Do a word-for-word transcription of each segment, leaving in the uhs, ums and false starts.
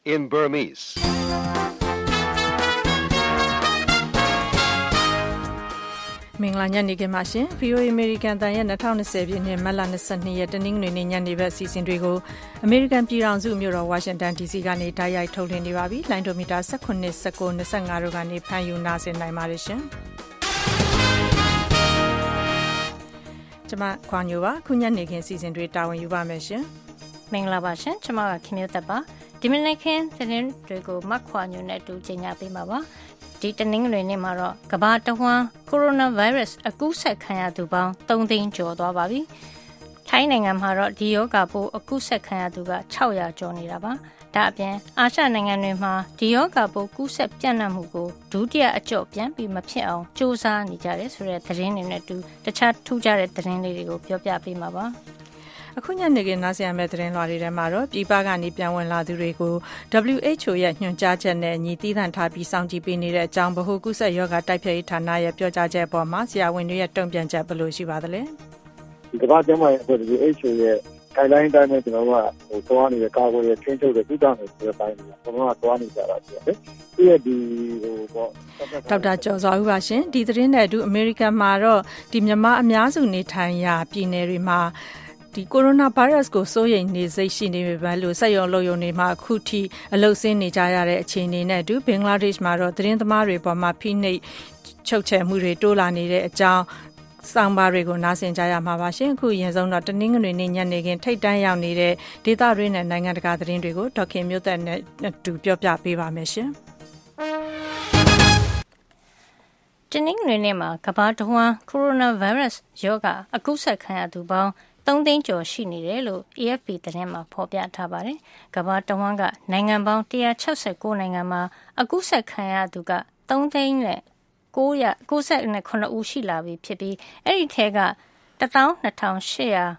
in Burmese. မင်္ဂလာညနေခင်းပါရှင် ဗွီအိုအေ American တန်ရဲ့twenty twentyပြည့်နှစ်မတ်လtwenty-twoရက်တနင်္ဂနွေနေ့ညနေဘက်အစီအစဉ်တွေကို American ပြည်ထောင်စုမြို့တော် Washington ဒီ စီ ကနေတိုက်ရိုက်ထုတ်လွှင့်နေပါပြီလိုင်းဒိုမီတာ eighteen, nineteen, twenty-five တို့ကနေဖမ်းယူနားဆင်နိုင်ပါတယ်ရှင်ကျွန်မခွန်ညိုပါခုညနေခင်းအစီအစဉ်တွေတာဝန်ယူပါမယ်ရှင်မင်္ဂလာပါရှင်ကျွန်မကခင်မျိုးသက်ပါဒီမနေ့ခင်းသတင်းတွေကိုမခွန်ညိုနဲ့အတူကြီးညာပေးမှာပါဒီတနင်္ဂနွေနေ့မှာတော့ကမ္ဘာတဝန်းကိုရိုနာဗိုင်းရပ်စ်အကူးစက်ခံရသူပေါင်းthreeသိန်းကျော်သွားပါပြီ။ထိုင်းနိုင်ငံမှာတော့ဒီရောဂါပိုးအကူးစက်ခံရသူကsix hundredကျော်နေတာပါ။ဒါအပြင်အာရှနိုင်ငံတွေမှာဒီရောဂါပိုးကူးစက်ပြန့်နှံ့မှုကိုဒုတိယအကျော့ပြန်ပြီးမဖြစ်အောင်စ조사နေကြတယ်ဆိုတဲ့သတင်းတွေနဲ့တူတခြားထူးခြားတဲ့သတင်းလေးတွေကိုပြောပြပေးမှာပါ။အခုညနေခင်းနားဆင်ရမယ့်သတင်းလွှာတွေထဲမှာတော့ပြည်ပကနေပြန်ဝင်လာသူတွေကို W H O ရဲ့ညွှန်ကြားချက်နဲ့ညီသီးသန့်ထားပြီးစောင့်ကြည့်ပေးနေတဲ့အကြောင်းဗဟိုကူးစက်ရောဂါတိုက်ဖျက်ရေးဌာနရဲ့ပြောကြားချက်အပေါ်မှာဆရာဝန်တွေရဲ့တုံ့ပြန်ချက်ဘယ်လိုရှိပါသလဲဒီကမ္ဘာ့ကျန်းမာရေးအဖွဲ့ W H O ရဲ့ guideline တိုင်းနဲ့ကျွန်တော်တို့ကဟိုသွားနေတဲ့ကာကွယ်ရေးချင်းချုပ်တဲ့ကုသမှုတွေပိုင်းတွေကျွန်တော်ကသွားနေကြတာဖြစ်တယ်ဒီရဲ့ဒီဟိုပေါ့ဒေါက်တာကျော်စွာဦးပါရှင်ဒီသတင်းနဲ့အတူ American မှာတော့ဒီမြန်မာအများစုနေထိုင်ရာပြည်နယ်တွေမှာဒီကိုရိုနာဗိုင်းရပ်စ်ကိုစိုးရိမ်နေစိတ်ရှိနေပေမဲ့လို့ဆက်ရုံလုပ်ရုံတွေမှာအခုထိအလုဆင်းနေကြရတဲ့အခြေအနေနဲ့အတူဘင်္ဂလားဒေ့ရှ်မှာတော့သတင်းသမားတွေပေါ်မှာဖိနှိပ်ချုပ်ချယ်မှုတွေတိုးလာနေတဲ့အကြောင်းစောင့်ပါတွေကိုနားဆင်ကြရမှာပါရှင်အခုရင်ဆုံးတော့တနင်္ဂနွေနေ့ညနေခင်းထိတ်တန်းရောက်နေတဲ့ဒေသတွင်းနဲ့နိုင်ငံတကာသတင်းတွေကိုဒေါက်ခင်မျိုးသက်နဲ့အတူပြောပြပေးပါမယ်ရှင်တနင်္ဂနွေနေ့မှာကမ္ဘာတဝန်းကိုရိုနာဗိုင်းရပ်စ်ရောဂါအကူးစက်ခံရသူပေါင်းthreeသိန်းကျော်ရှိနေတယ်လို့ A F P သတင်းမှာဖော်ပြထားပါတယ်။ကမ္ဘာတဝန်းကနိုင်ငံပေါင်းone hundred sixty-nineနိုင်ငံမှာအကူးစက်ခံရသူကthreeသိန်းနဲ့nine hundred ninety-sevenဦးရှိလာပြီဖြစ်ပြီးအဲ့ဒီထဲကtwelve thousand eight hundred ninety-fiveယောက်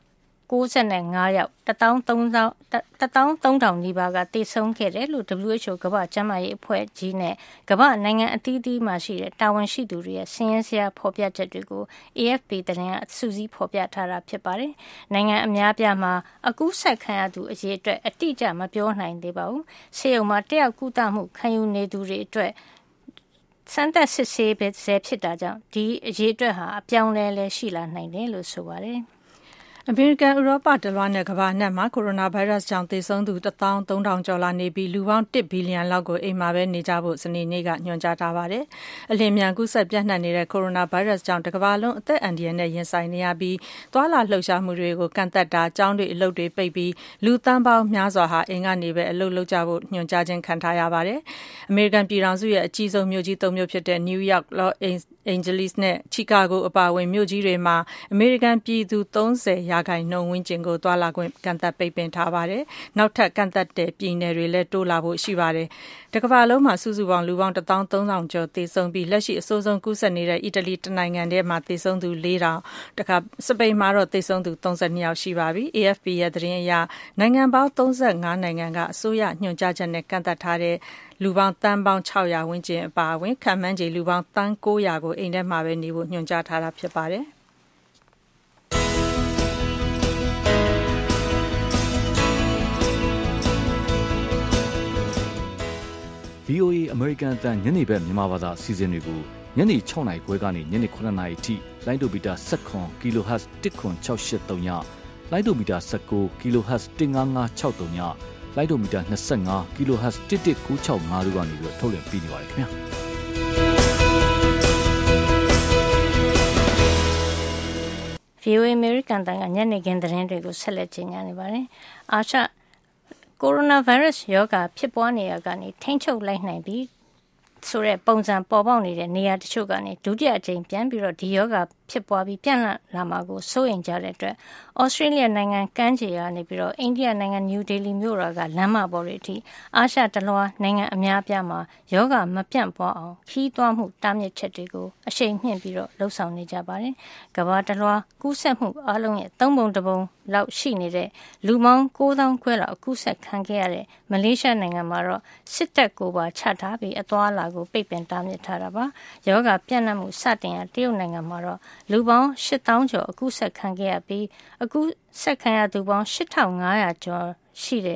thirteen thousandနီးပါးကသေဆုံးခဲ့တယ်လို့ W H O ကမ္ဘာ့ကျန်းမာရေးအဖွဲ့ကြီးနဲ့ကမ္ဘာ့နိုင်ငံအသီးသီးမှာရှိတဲ့တာဝန်ရှိသူတွေရဲ့စည်းရင်းစရာဖော်ပြချက်တွေကို A F P သတင်းကစုစည်းဖော်ပြထားတာဖြစ်ပါတယ်။နိုင်ငံအများပြားမှာအကူးစက်ခံရသူအရေအတွက်အတိအကျမပြောနိုင်သေးပါဘူး။ဆေးရုံမှာတက်ရောက်ကုသမှုခံယူနေသူတွေအတွက်စမ်းသပ်စစ်ဆေးပဲဖြစ်တာကြောင့်ဒီအရေအတွက်ဟာအပြောင်းလဲလဲရှိလာနိုင်တယ်လို့ဆိုပါတယ်။အမေရိကန်ဥရောပတလွှားနဲ့ကမ္ဘာအနှံ့မှာကိုရိုနာဗိုင်းရပ်စ်ကြောင့်သေဆုံးသူone thousand three thousandကျော်လာနေပြီးလူပေါင်းoneဘီလီယံလောက်ကိုအိမ်မှာပဲနေကြဖို့စနေနေ့ကညွှန်ကြားထားပါတယ်။အလျင်မြန်ကူးစက်ပြန့်နှံ့နေတဲ့ကိုရိုနာဗိုင်းရပ်စ်ကြောင့်တစ်ကမ္ဘာလုံးအသက်အန္တရာယ်နဲ့ရင်ဆိုင်နေရပြီးသွာလာလှုပ်ရှားမှုတွေကိုကန့်သက်တာ၊ကျောင်းတွေအလုပ်တွေပိတ်ပြီးလူသန်းပေါင်းများစွာဟာအိမ်ကနေပဲအလုပ်လုပ်ကြဖို့ညွှန်ကြားခြင်းခံထားရပါတယ်။အမေရိကန်ပြည်ထောင်စုရဲ့အကြီးဆုံးမြို့ကြီးသုံးမြို့ဖြစ်တဲ့ New York, Los Angeles နဲ့ Chicago အပါအဝင်မြို့ကြီးတွေမှာအမေရိကန်ပြည်သူthirtyရာခိုင်နှုန်းဝန်းကျင်ကိုသွာလာခွင့်ကန့်သက်ပိတ်ပင်ထားပါတယ်။နောက်ထပ်ကန့်သက်တဲ့ပြည်နယ်တွေလည်းတိုးလာဖို့ရှိပါတယ်။တစ်ကမ္ဘာလုံးမှာစုစုပေါင်းလူပေါင်းone thousand three thousandကျော်သေဆုံးပြီးလက်ရှိအဆိုးဆုံးကူးစက်နေတဲ့အီတလီတနိုင်ငံထဲမှာသေဆုံးသူfour thousandတခါစပိန်မှာတော့သေဆုံးသူthirty-twoယောက်ရှိပါပြီ။ A F P ရဲ့သတင်းအရနိုင်ငံပေါင်းthirty-fiveနိုင်ငံကအစိုးရညွှန်ကြားချက်နဲ့ကန့်သက်ထားတဲ့လူပေါင်းတန်းပေါင်းsix hundredဝန်းကျင်အပါအဝင်ခန့်မှန်းခြေလူပေါင်းသန်းnine hundredကိုအိမ်ထဲမှာပဲနေဖို့ညွှန်ကြားထားတာဖြစ်ပါတယ်။ V O A American အသံညနေဘက်မြန်မာဘာသာအစီအစဉ်တွေကိုညနေsixနာရီခွဲကနေညနေsevenနာရီအထိလိုင်းဒိုမီတာseven ကီလိုဟတ်one nine six eight threeညလိုင်းဒိုမီတာnineteenကီလိုဟတ်one five five six threeညလိုင်းဒိုမီတာtwenty-fiveကီလိုဟတ်one one nine six fiveတို့ကနေပြီးထုတ်လွှင့်ပေးနေပါတယ်ခင်ဗျာ V O A American တန်ကညနေခင်းသတင်းတွေကိုဆက်လက်ကြီးညာနေပါတယ်။အာရှကိုရိုနာဗိုင်းရပ်စ်ရောဂါဖြစ်ပွားနေရကနေထိန်းချုပ်လိုက်နိုင်ပြီးဆိုတဲ့ပုံစံပေါ်ပေါက်နေတဲ့နေရာတချို့ကနေဒုတိယအကြိမ်ပြန်ပြီးတော့ဒီရောဂါဖြစ်ပွားပြီးပြန့်လာမှာကိုစိုးရိမ်ကြတဲ့အတွက်ဩစတြေးလျနိုင်ငံကမ်းခြေကနေပြီးတော့အိန္ဒိယနိုင်ငံနယူးဒေလီမြို့တော်ကလမ်းမပေါ်တွေအထိအာရှတလွှားနိုင်ငံအများပြားမှာရောဂါမပြန့်ပွားအောင်ခီးသွွားမှုတားမြစ်ချက်တွေကိုအရှိန်မြှင့်ပြီးတော့လှုံ့ဆော်နေကြပါတယ်။ကမ္ဘာတလွှားကူးစက်မှုအလုံးရဲ့သုံးပုံတစ်ပုံလောက်ရှိနေတဲ့လူပေါင်းnine thousandခွဲလောက်အကူးစက်ခံခဲ့ရတဲ့မလေးရှားနိုင်ငံမှာတော့စစ်တပ်ကိုပါချထားပြီးအသွားအလာကိုပိတ်ပင်တားမြစ်ထားတာပါ။ရောဂါပြန့်နှံ့မှုစတင်ရာတရုတ်နိုင်ငံမှာတော့လူပေါင်းeight thousandကျော်အကူးစက်ခံခဲ့ရပြီးအကူးစက်ခံရသူပေါင်းeight thousand five hundredကျော်ရှိတဲ့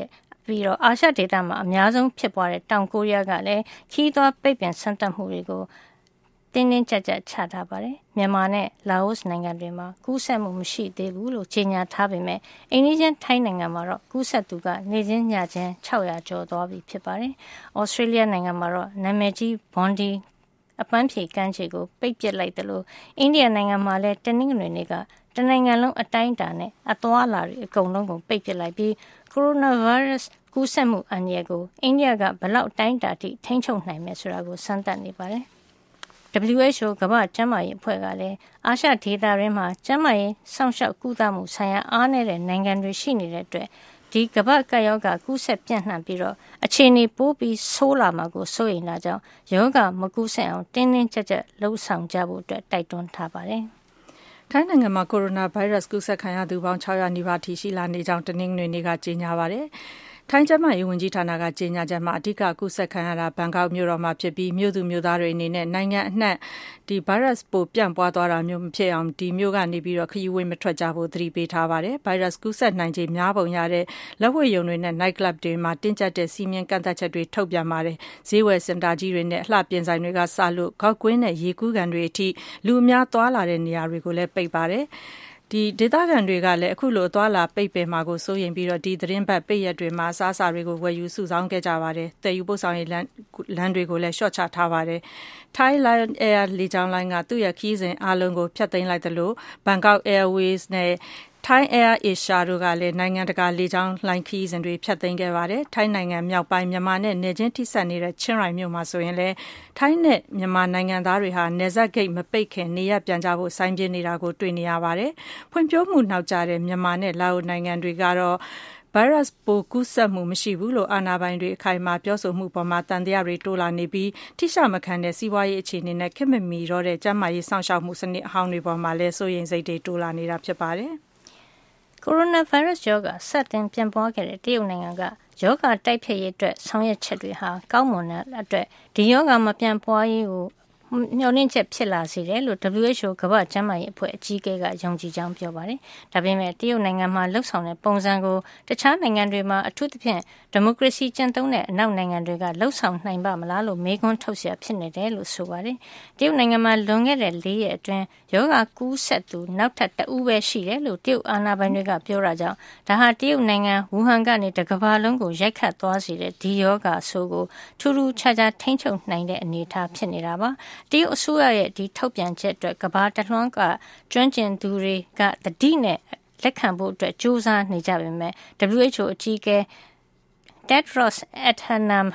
ပြီးတော့အာရှဒေသမှာအများဆုံးဖြစ်ပွားတဲ့တောင်ကိုရီးယားကလည်းခီးသွွားပိတ်ပင်ဆန့်တက်မှုတွေကိုတင်းတင်းကြပ်ကြပ်ချထားပါတယ်။မြန်မာနဲ့လာအိုနိုင်ငံတွေမှာကူးစက်မှုမရှိသေးဘူးလို့ကြေညာထားပေမဲ့အိန္ဒိယထိုင်းနိုင်ငံမှာတော့ကူးစက်သူကနေချင်းညချင်း၆၀၀ကျော်သွားပြီဖြစ်ပါတယ်။ဩစတြေးလျနိုင်ငံမှာတော့နာမည်ကြီးဘွန်ဒီအပန်းဖြေကမ်းခြေကိုပိတ်ပစ်လိုက်တယ်လို့အိန္ဒိယနိုင်ငံမှာလည်းတနင်္ဂနွေနေ့ကတနိုင်ငံလုံးအတိုင်းအတာနဲ့အသွားလာတွေအကုန်လုံးကိုပိတ်ပစ်လိုက်ပြီးကိုရိုနာဗိုင်းရပ်စ်ကူးစက်မှုအန္တရာယ်ကိုအိန္ဒိယကဘယ်လောက်အတိုင်းအတာထိထိန်းချုပ်နိုင်မယ်ဆိုတာကိုစမ်းသပ်နေပါတယ်။ W H O ကမ္ဘာ့ကျန်းမာရေးအဖွဲ့ကလည်းအာရှဒေသရင်းမှာကျန်းမာရေးစောင့်ရှောက်ကုသမှုဆိုင်ရာအားနည်းတဲ့နိုင်ငံတွေရှိနေတဲ့အတွက်ဒီကမ္ဘာ့ကပ်ရောဂါကူးစက်ပြန့်နှံ့ပြီးတော့အခြေအနေပိုးပြီးဆိုးလာမှာကိုစိုးရိမ်တာကြောင့်ရောဂါမကူးစက်အောင်တင်းတင်းကြပ်ကြပ်လှုံ့ဆော်ကြဖို့အတွက်တိုက်တွန်းထားပါတယ်။ထိုင်းနိုင်ငံမှာကိုရိုနာဗိုင်းရပ်စ်ကူးစက်ခံရသူပေါင်း၆၀၀နီးပါးထိရှိလာနေကြောင်းတနင်္ဂနွေနေ့ကကြေညာပါတယ်။ထိုင်းကျန်းမာရေးဝန်ကြီးဌာနကကြေညာချက်မှာအဓိကကူးစက်ခံရတာဘန်ကောက်မြို့တော်မှာဖြစ်ပြီးမြို့သူမြို့သားတွေအနေနဲ့နိုင်ငံအနှံ့ဒီဗိုင်းရပ်စ်ပိုးပြန့်ပွားသွားတာမျိုးမဖြစ်အောင်ဒီမြို့ကနေပြီးတော့ခရီးဝေးမထွက်ကြဖို့သတိပေးထားပါတယ်။ဗိုင်းရပ်စ်ကူးစက်နိုင်ခြေများပုံရတဲ့လက်ဝှေ့ရုံတွေနဲ့ night club တွေမှာတင်းကျပ်တဲ့စီမင်းကန့်သတ်ချက်တွေထုတ်ပြန်ပါတယ်။ဈေးဝယ်စင်တာကြီးတွေနဲ့အလှပြင်ဆိုင်တွေကစလို့ဂေါက်ကွင်းနဲ့ရေကူးကန်တွေအထိလူအများသွားလာတဲ့နေရာတွေကိုလည်းပိတ်ပါတယ်။ဒီဒေသခံတွေကလည်းအခုလိုသွားလာပိတ်ပင်မှာကိုစိုးရိမ်ပြီးတော့ဒီသတင်းပတ်ပိတ်ရက်တွေမှာအစားအစာတွေကိုဝယ်ယူစုဆောင်းခဲ့ကြပါတယ်။တည်ယူပို့ဆောင်ရေးလမ်းလမ်းတွေကိုလည်းရှော့ချထားပါတယ်။ Thailand Air လေကြောင်းလိုင်းကသူ့ရဲ့ခီးစဉ်အားလုံးကိုဖျက်သိမ်းလိုက်တယ်လို့ Bangkok Airways နဲ့Thai Air Asia တို့ကလည်းနိုင်ငံတကာလေကြောင်းလိုင်းခီးစဉ်တွေဖျက်သိမ်းခဲ့ပါတယ်။ထိုင်းနိုင်ငံမြောက်ပိုင်းမြန်မာနဲ့နယ်ချင်းထိစပ်နေတဲ့ချင်းရိုင်မြို့မှာဆိုရင်လည်းထိုင်းနဲ့မြန်မာနိုင်ငံသားတွေဟာနယ်စပ်ဂိတ်မပိတ်ခင်နေရပြန်ကြဖို့စိုင်းပြနေတာကိုတွေ့နေရပါတယ်။ဖွံ့ဖြိုးမှုနောက်ကျတဲ့မြန်မာနဲ့လာအိုနိုင်ငံတွေကတော့ဗိုင်းရပ်စ်ပိုးကူးစက်မှုမရှိဘူးလို့အာဏာပိုင်တွေအခိုင်အမာပြောဆိုမှုပေါ်မှာတန်တရားတွေတိုးလာနေပြီးထိရှမခံတဲ့စီးပွားရေးအခြေအနေနဲ့ခက်မမီတော့တဲ့ကျန်းမာရေးစောင့်ရှောက်မှုစနစ်အဟောင်းတွေပေါ်မှာလည်းစိုးရိမ်စိတ်တွေတိုးလာနေတာဖြစ်ပါတယ်။ကိုရိုနာဗိုင်းရပ်စ်ရောဂါစတင်ပြန့်ပွားခဲ့တဲ့တရုတ်နိုင်ငံကရောဂါတိုက်ဖျက်ရေးအတွက်ဆောင်ရွက်ချက်တွေဟာကောင်းမွန်တဲ့အတွက်ဒီရောဂါမပြန့်ပွားရေးကိုမျှော်လင့်ချက်ဖြစ်လာစေတယ်လို့ W H O ကမ္ဘာ့ကျန်းမာရေးအဖွဲ့အကြီးအကဲကယုံကြည်ကြောင်းပြောပါတယ်။ဒါပေမဲ့တရုတ်နိုင်ငံမှာလှုပ်ဆောင်တဲ့ပုံစံကိုတခြားနိုင်ငံတွေမှာအထူးသဖြင့်ဒီမိုကရေစီကျင့်သုံးတဲ့အနောက်နိုင်ငံတွေကလှုပ်ဆောင်နိုင်ပါမလားလို့မေးခွန်းထုတ်เสียဖြစ်နေတယ်လို့ဆိုပါတယ်။တရုတ်နိုင်ငံမှာလွန်ခဲ့တဲ့၄ရက်အတွင်းရောဂါကူးစက်သူနောက်ထပ်တဦးပဲရှိတယ်လို့တရုတ်အာဏာပိုင်တွေကပြောတာကြောင့်ဒါဟာတရုတ်နိုင်ငံဝူဟန်ကနေတကမ္ဘာလုံးကိုရိုက်ခတ်သွားစေတဲ့ဒီရောဂါဆိုးကိုထူးထူးခြားခြားထိန်းချုပ်နိုင်တဲ့အနေအထားဖြစ်နေတာပါ။တရုတ်အစိုးရရဲ့ဒီထုတ်ပြန်ချက်အတွက်ကမ္ဘာတလွှားကကျွမ်းကျင်သူတွေကတတိနဲ့လက်ခံဖို့အတွက်ကြိုးစားနေကြပေမဲ့ W H O အကြီးအကဲ Tedros Adhanom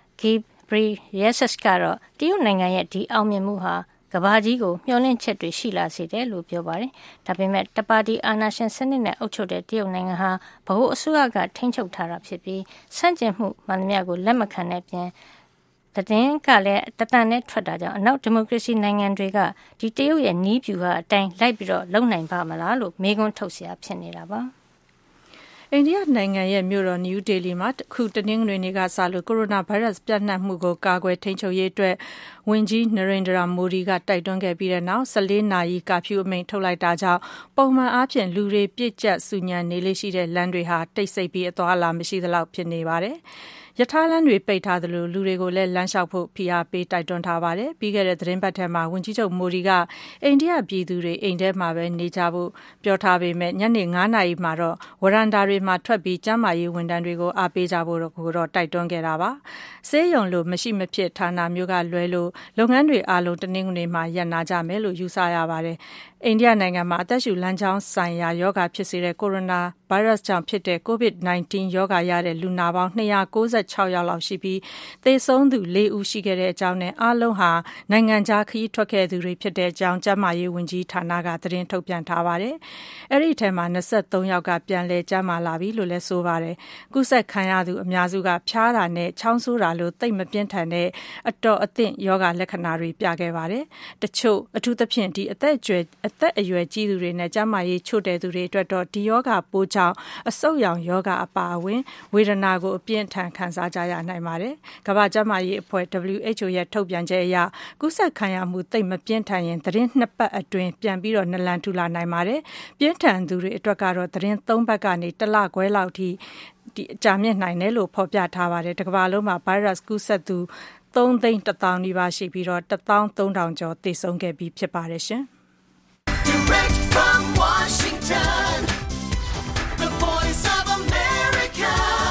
Ghebreyesus ကတော့တရုတ်နိုင်ငံရဲ့ဒီအောင်မြင်မှုဟာကမ္ဘာကြီးကိုမျှော်လင့်ချက်တွေရှိလာစေတယ်လို့ပြောပါတယ်။ဒါပေမဲ့တပါတီအာဏာရှင်စနစ်နဲ့အုပ်ချုပ်တဲ့တရုတ်နိုင်ငံဟာဗဟိုအစိုးရကထိန်းချုပ်ထားတာဖြစ်ပြီးဆန့်ကျင်မှုမှန်သမျှကိုလက်မခံတဲ့ပြင်သတင်းကလည်းတတန်နဲ့ထွက်တာကြောင့်အနောက်ဒီမိုကရေစီနိုင်ငံတွေကဒီတရုတ်ရဲ့နီးပြူဟာအတိုင်းလိုက်ပြီးတော့လုံနိုင်ပါမလားလို့မေးခွန်းထုတ်เสียဖြစ်နေတာပါအိန္ဒိယနိုင်ငံရဲ့မြို့တော်နယူးဒေလီမှာခုတနင်္ဂနွေနေ့ကစလို့ကိုရိုနာဗိုင်းရပ်စ်ပြန့်နှံ့မှုကိုကာကွယ်ထိန်းချုပ်ရေးအတွက်ဝန်ကြီးနရိန္ဒရာမိုဒီကတိုက်တွန်းခဲ့ပြီးတဲ့နောက်၁၄နာရီကာဖျူးအမိန့်ထုတ်လိုက်တာကြောင့်ပုံမှန်အားဖြင့်လူတွေပြည့်ကျပ်ဆူညံနေလေရှိတဲ့လမ်းတွေဟာတိတ်ဆိတ်ပြီးအသွားအလာမရှိသလောက်ဖြစ်နေပါတယ်။ရထားလမ်းတွေပိတ်ထားသလိုလူတွေကိုလည်းလမ်းလျှောက်ဖို့ဖိအားပေးတိုက်တွန်းထားပါတယ်။ပြီးခဲ့တဲ့သတင်းပတ်ထဲမှာဝန်ကြီးချုပ်မိုဒီကအိန္ဒိယပြည်သူတွေအိမ်ထဲမှာပဲနေကြဖို့ပြောထားပေမဲ့ညနေ၅နာရီမှာတော့ဝရန်ဒါတွေမှာထွက်ပြီးကျန်းမာရေးဝန်ထမ်းတွေကိုအားပေးကြဖို့ကိုတော့တိုက်တွန်းခဲ့တာပါ။ဆေးရုံလိုမရှိမဖြစ်ဌာနမျိုးကလွဲလို့လုပ်ငန်းတွေအားလုံးတနင်္ဂနွေမှာရပ်နာကြမယ်လို့ယူဆရပါတယ်။အိန္ဒိယနိုင်ငံမှာအသက်ရှူလမ်းကြောင်းဆိုင်ရာရောဂါဖြစ်စေတဲ့ကိုရိုနာဗိုင်းရပ်စ်ကြောင့်ဖြစ်တဲ့ ကိုဗစ် ၁၉ ရောဂါရတဲ့လူနာပေါင်း၂၉၆ယောက်လောက်ရှိပြီးသေဆုံးသူ၄ဦးရှိခဲ့တဲ့အကြောင်းနဲ့အားလုံးဟာနိုင်ငံခြားခရီးထွက်ခဲ့သူတွေဖြစ်တဲ့အကြောင်းကျန်းမာရေးဝန်ကြီးဌာနကသတင်းထုတ်ပြန်ထားပါတယ်။အဲ့ဒီထဲမှာ၂၃ယောက်ကပြန်လည်ကျန်းမာလာပြီလို့လည်းဆိုပါတယ်။ကုသခံရသူအများစုကဖျားတာနဲ့ချောင်းဆိုးတာလို့သိပ်မပြင်းထန်တဲ့အတော်အသင့်ယောဂလက္ခဏာတွေပြခဲ့ပါတယ်။တချို့အထူးသဖြင့်ဒီအသက်အရွယ်အသက်အရွယ်ကြီးသူတွေနဲ့ကျန်းမာရေးချို့တဲ့သူတွေအတွက်တော့ဒီယောဂပိုးကြောင့်အဆုတ်ရောင်ယောဂအပါအဝင်ဝေဒနာကိုအပြင်းထန်ခံစားကြရနိုင်ပါတယ်။ကမ္ဘာ့ကျန်းမာရေးအဖွဲ့ W H O ရဲ့ထုတ်ပြန်ချက်အရကူးစက်ခံရမှုသိပ်မပြင်းထန်ရင်သတင်းနှစ်ပတ်အတွင်းပြန်ပြီးတော့နလန်ထူလာနိုင်ပါတယ်။ပြင်းထန်သူတွေအတွက်ကတော့သတင်းသုံးပတ်ကနေတစ်လခွဲလောက်ထိဒီအကြမြင့်နိုင်တယ်လို့ဖော်ပြထားပါတယ်။တစ်ကမ္ဘာလုံးမှာဗိုင်းရပ်စ်ကူးစက်သူသုံးသိန်းတစ်သောင်းနီးပါးရှိပြီးတော့တစ်သောင်းသုံးထောင်ကျော်သေဆုံးခဲ့ပြီးဖြစ်ပါတယ်ရှင်။ Direct from Washington, the voice of America,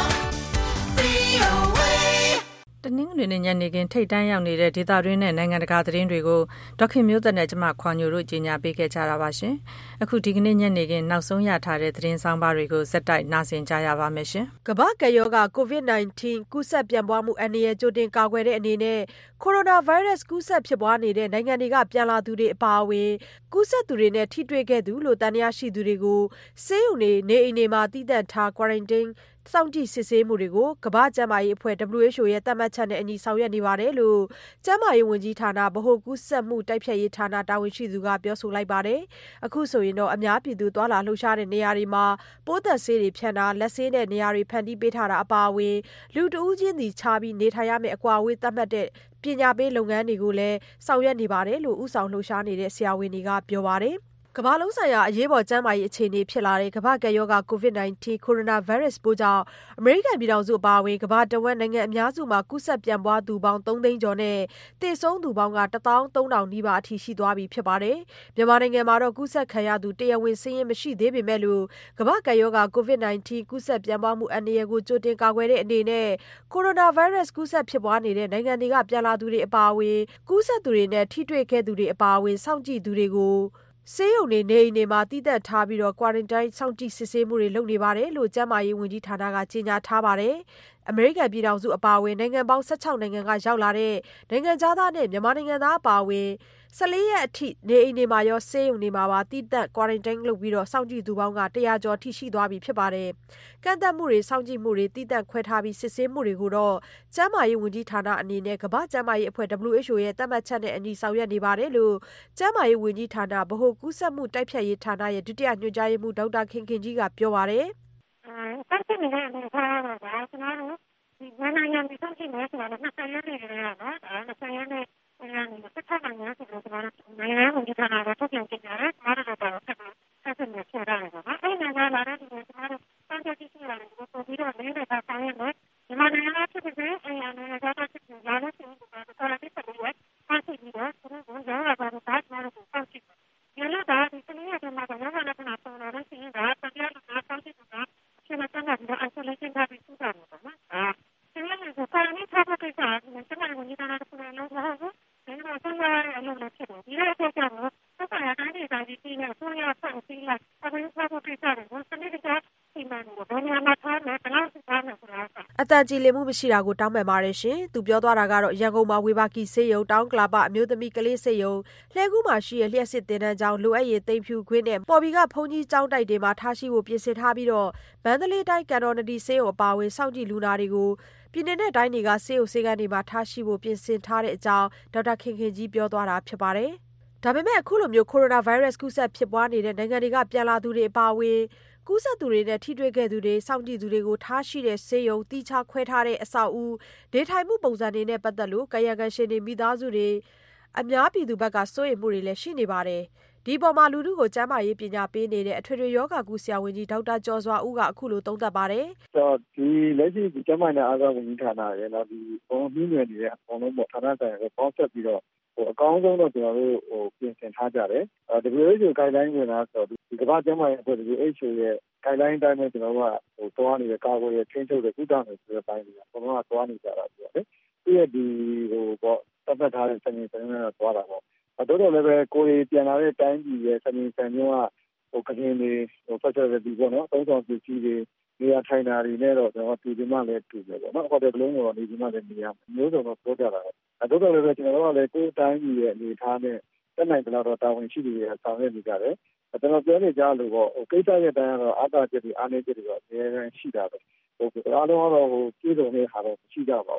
V O A တနင်္ဂနွေနေ့ညနေခင်းထိပ်တန်းရောက်နေတဲ့ဒေသတွင်းနဲ့နိုင်ငံတကာသတင်းတွေကိုဒေါခင်မျိုးသက်နဲ့ကျမခွန်ညိုတို့ကြီးညာပေးခဲ့ကြတာပါရှင်။အခုဒီကနေ့ညနေခင်းနောက်ဆုံးရထားတဲ့သတင်းဆောင်ပါတွေကိုဇက်တိုက်နားဆင်ကြရပါမယ်ရှင်။ကမ္ဘာ့ကပ်ရောဂါ ကိုဗစ် ၁၉ ကူးစက်ပြန့်ပွားမှုအန္တရာယ်ကြိုတင်ကာကွယ်တဲ့အနေနဲ့ကိုရိုနာဗိုင်းရပ်စ်ကူးစက်ဖြစ်ပွားနေတဲ့နိုင်ငံတွေကပြန်လာသူတွေအပါအဝင်ကူးစက်သူတွေနဲ့ထိတွေ့ခဲ့သူလို့သံသယရှိသူတွေကိုဆေးရုံတွေနေအိမ်တွေမှာတည်တံ့ထား quarantine စောင့်ကြည့်စစ်ဆေးမှုတွေကိုကမ္ဘာ့ကျန်းမာရေးအဖွဲ့ W H O ရဲ့သတ်မှတ်ချက်နဲ့အညီဆောင်ရွက်နေပါတယ်လို့ကျန်းမာရေးဝန်ကြီးဌာနဗဟိုကူးစက်မှုတိုက်ဖျက်ရေးဌာနတာဝန်ရှိသူကပြောဆိုလိုက်ပါတယ်။အခုဆိုရင်တော့အများပြည်သူသွားလာလှုပ်ရှားတဲ့နေရာတွေမှာပိုးသက်ဆေးတွေဖြန့်တာလက်ဆေးတဲ့နေရာတွေဖန်တီးပေးထားတာအပါအဝင်လူတဦးချင်းစီခြားပြီးနေထိုင်ရမယ့်အကွာအဝေးသတ်မှတ်တဲ့ပညာပေးလုပ်ငန်းတွေကိုလည်းဆောင်ရွက်နေပါတယ်လို့ဥဆောင်လှုပ်ရှားနေတဲ့ဆရာဝန်တွေကပြောပါတယ်။ကမ္ဘာလုံးဆိုင်ရာအရေးပေါ်ကျန်းမာရေးအခြေအနေဖြစ်လာတဲ့ကမ္ဘာ့ကပ်ရောဂါ ကိုဗစ် ၁၉ ကိုရိုနာဗိုင်းရပ်စ်ပိုးကြောင့်အမေရိကန်ပြည်ထောင်စုအပါအဝင်ကမ္ဘာတဝက်နိုင်ငံအများစုမှာကူးစက်ပြန့်ပွားသူပေါင်းသုံးသိန်းကျော်နဲ့သေဆုံးသူပေါင်းကတစ်သောင်းသုံးထောင်နီးပါးအထိရှိသွားပြီဖြစ်ပါတယ်။မြန်မာနိုင်ငံမှာတော့ကူးစက်ခံရသူတရားဝင်စာရင်းမရှိသေးပေမဲ့လို့ကမ္ဘာ့ကပ်ရောဂါ ကိုဗစ် ၁၉ ကူးစက်ပြန့်ပွားမှုအန္တရာယ်ကိုကြိုတင်ကာကွယ်တဲ့အနေနဲ့ကိုရိုနာဗိုင်းရပ်စ်ကူးစက်ဖြစ်ပွားနေတဲ့နိုင်ငံတွေကပြန်လာသူတွေအပါအဝင်ကူးစက်သူတွေနဲ့ထိတွေ့ခဲ့သူတွေအပါအဝင်စောင့်ကြည့်သူတွေကိုဆေးရုံတွေနေအိမ်တွေမှာတည်တံ့ထားပြီးတော့ quarantine စောင့်ကြည့်စစ်ဆေးမှုတွေလုပ်နေပါတယ်လို့ကျန်းမာရေးဝန်ကြီးဌာနကကြေညာထားပါတယ်။အမေရိကန်ပြည်ထောင်စုအပါအဝင်နိုင်ငံပေါင်း၁၆နိုင်ငံကရောက်လာတဲ့နိုင်ငံသားသားနဲ့မြန်မာနိုင်ငံသားအပါအဝင်၁၄ရက်အထိနေအိမ်တွေမှာရောဆေးရုံတွေမှာပါတည်တံ့ quarantine လုပ်ပြီးတော့စောင့်ကြည့်သူပေါင်းကတရာကျော်ထိရှိသွားပြီဖြစ်ပါတယ်။ကန့်သတ်မှုတွေစောင့်ကြည့်မှုတွေတည်တံ့ခွဲထားပြီးစစ်ဆေးမှုတွေကိုတော့ကျန်းမာရေးဝန်ကြီးဌာနအနေနဲ့ကမ္ဘာ့ကျန်းမာရေးအဖွဲ့ W H O ရဲ့သတ်မှတ်ချက်နဲ့အညီဆောင်ရွက်နေပါတယ်လို့ကျန်းမာရေးဝန်ကြီးဌာနဗဟိုကူးစက်မှုတိုက်ဖျက်ရေးဌာနရဲ့ဒုတိယညွှန်ကြားရေးမှူးဒေါက်တာခင်ခင်ကြီးကပြောပါတယ်။အဲဆက်နေတယ်လို့ပြောတာကကျွန်တော်တို့ဒီနိုင်ငံတွေဆုံးဖြတ်နေတယ်ဆိုတာနဲ့ဆက်ရနေတယ်နော်။အဲဆက်ရနေတယ်ဆက်ထားနိုင်တယ်ဆိုတော့ကျွန်တော်နိုင်ငံဝန်ကြီးဌာနကထုတ်ပြန်ကြေညာတယ်။အားလုံးတော့ဆက်ဆက်နေကြတယ်နော်။အဲဒီနိုင်ငံလာတဲ့ဒီကျွန်တော်တို့စံချိန်ရှိရတယ်ကိုပြီးတော့လည်းတော့ဆောင်ရမယ်။ဒီမှာနိုင်ငံဖြစ်တဲ့အဲနိုင်ငံကတက်ဖြစ်လာလို့ဆိုတော့တော်တော်လေးဆက်ပြီးတော့ဆက်ပြီးတော့ကျွန်တော်တို့ရောပါတော့ဆက်မှာတော့ဆက်ကြည့်။ဒီလိုတော့ဒီစနေရက်မှာတော့ရောလာတဲ့နာပေါ်လာတဲ့စီးတာတရားနဲ့ဆက်ကြည့်တာကျွန်တော်ကတော့ isolation ကပြီးစုတာပေါ့နော်။အဲဒါလည်းကိုယ်နဲ့ဆက်ဖို့ကိစ္စကျွန်တော်ဝင်နေတာကလည်းလုံးဝဟုတ်ဘူး။ဒါကဆက်ရအောင်လုပ်လို့ဖြစ်တယ်။ဒီလိုဆက်ကြတော့ဆက်ရတဲ့အနေအထားကြီးနဲ့ဆိုရဆက်စီးလာအခုဆက်ဖို့ကိစ္စကိုစနေကဒီမှာတော့ဘာမှမထားနဲ့ဘယ်လိုဆက်ရမလဲဆိုတာအတန်ကြည်လင်မှုမရှိတာကိုတောင်းပန်ပါတယ်ရှင်။သူပြောသွားတာကတော့ရန်ကုန်မှာဝေဘာကီဆေးရုံတောင်းကလာပအမျိုးသမီးကလေးဆေးရုံလှဲကူးမှာရှိရလျှက်စစ်တင်တန်းကျောင်းလိုအပ်ရေးသိမ်းဖြူခွင်းနဲ့ပေါ်ဘီကဖုန်ကြီးကျောင်းတိုက်တွေမှာထားရှိဖို့ပြင်ဆင်ထားပြီးတော့မန္တလေးတိုင်းကန်တော်နဒီဆေးရုံအပါအဝင်စောင့်ကြည့်လူနာတွေကိုပြည်내နဲ့တိုင်းတွေကဆေးရုံဆေးကန်းတွေမှာထားရှိဖို့ပြင်ဆင်ထားတဲ့အကြောင်းဒေါက်တာခင်ခင်ကြီးပြောသွားတာဖြစ်ပါတယ်။ဒါပေမဲ့အခုလိုမျိုးကိုရိုနာဗိုင်းရပ်စ်ကူးစက်ဖြစ်ပွားနေတဲ့နိုင်ငံတွေကပြန်လာသူတွေအပါအဝင်ကူးစက်သူတွေနဲ့ထိတွေ့ခဲ့သူတွေစောင့်ကြည့်သူတွေကိုထားရှိတဲ့ဆေးရုံတီးခြားခွဲထားတဲ့အဆောက်အဦနေထိုင်မှုပုံစံတွေနဲ့ပတ်သက်လို့ကာယကံရှင်တွေမိသားစုတွေအများပြည်သူဘက်ကစိုးရိမ်မှုတွေလည်းရှိနေပါတယ်။ဒီပေါ်မှာလူထုကိုကျန်းမာရေးပညာပေးနေတဲ့အထွေထွေယောဂကုဆရာဝန်ကြီးဒေါက်တာကျော်စွာဦးကအခုလိုသုံးသပ်ပါတယ်။ဆိုတော့ဒီလက်ရှိဒီကျန်းမာရေးအားကစားဝန်ကြီးဌာနရဲ့နော်ဒီပုံမှန်မျိုးတွေတဲ့အကုန်လုံးပေါ့ဌာနဆိုင်ရာပေါင်းဆက်ပြီးတော့ဟိုအကောင်းဆုံးတော့ကျွန်တော်တို့ဟိုပြင်ဆင်ထားကြတယ်။အဲ W H O guideline ဝင်လာဆိုတော့ဒီကမ္ဘာ့ကျန်းမာရေးအဖွဲ့ W H O ရဲ့ guideline တိုင်းနဲ့ကျွန်တော်တို့ကဟိုသွားနေတဲ့ကာကွယ်ရေးချင်းချုပ်တဲ့ကုသမယ်ဆိုတဲ့ပိုင်းတွေကဘုံကသွားနေကြတာဆိုတော့လေ။ဒီရဲ့ဒီဟိုပေါ့သက်သက်ထားတဲ့စံချိန်စံညွှန်းနဲ့သွားတာပေါ့။အဲတို့တော့လည်းပဲကိုယ်ပြန်လာတဲ့တိုင်းပြည်ရဲ့စံချိန်စံညွှန်းကဟိုကရင်တွေဟို facility ပေါ့နော်သုံးဆောင်ပစ္စည်းတွေနေရာထိုင်တာတွေနဲ့တော့ကျွန်တော်ပြည်ဒီမှလည်းတူတယ်ပေါ့နော်။ဟိုတယ်လုံးတော့နေဒီမှလည်းနေရာမျိုးစုံတော့ပြောကြတာပဲ။အဲတို့တော့လည်းပဲကျွန်တော်တို့ကလည်းကိုယ်တိုင်းပြည်ရဲ့အနေထားနဲ့တက်နိုင်ကြတော့တာဝန်ရှိတွေဆောင်ရွက်နေကြတယ်။ကျွန်တော်ပြောနေကြလို့ပေါ့ဟိုကိစ္စရဲ့တိုင်းကတော့အားသာချက်တွေအားနည်းချက်တွေတော့အများကြီးရှိတာပဲ။ဟိုအားလုံးကတော့ဟိုပြည်စုံတဲ့ဟာတော့ရှိကြပါဘူး